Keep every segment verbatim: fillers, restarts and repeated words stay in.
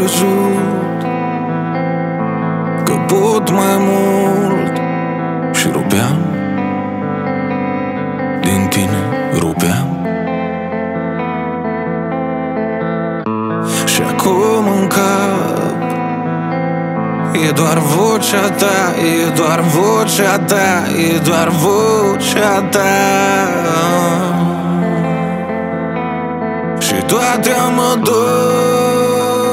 crezut că pot mai mult și rupeam din tine, rupeam. Și acum în cap e doar vocea ta, e doar vocea ta, e doar vocea ta. Și toate mă dor,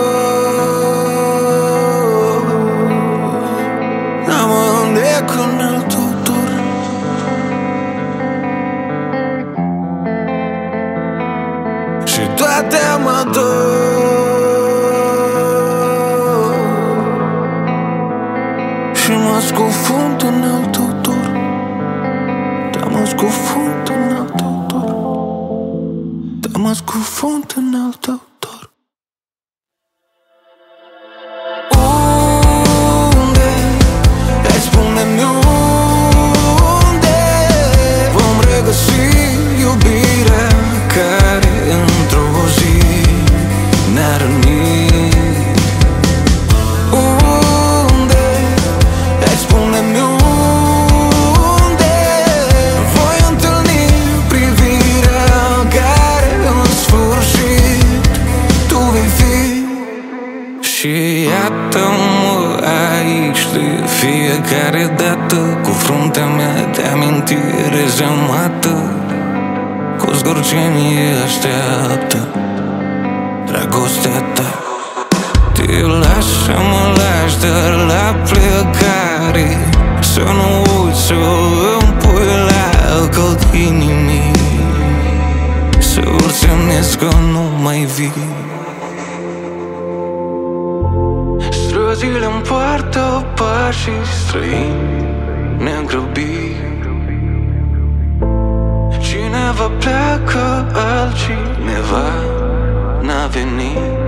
n-am îndec în alt autor. Și toate mă dor, și mă scufund în alt autor. Da, mă scufund în alt autor. Da, mă scufund în alt autor. Unde? Hai, spune-mi unde vom regăsi iubirea care într-o zi ne-a rănit? Unde? Hai, spune-mi unde voi întâlni privirea care în sfârșit tu vei fi. Și iată-mă aici de fiecare dată, cu fruntea mea de amintiri rezemată, cu zgorcenie așteaptă dragostea ta. Te lași să mă lași, dar la plecare să nu uiți să îmi pui la călt inimii, să urțănesc că nu mai vii. Străzile îmi poartă pașii străini negrăbiți. Cineva pleacă, altcineva n-a venit.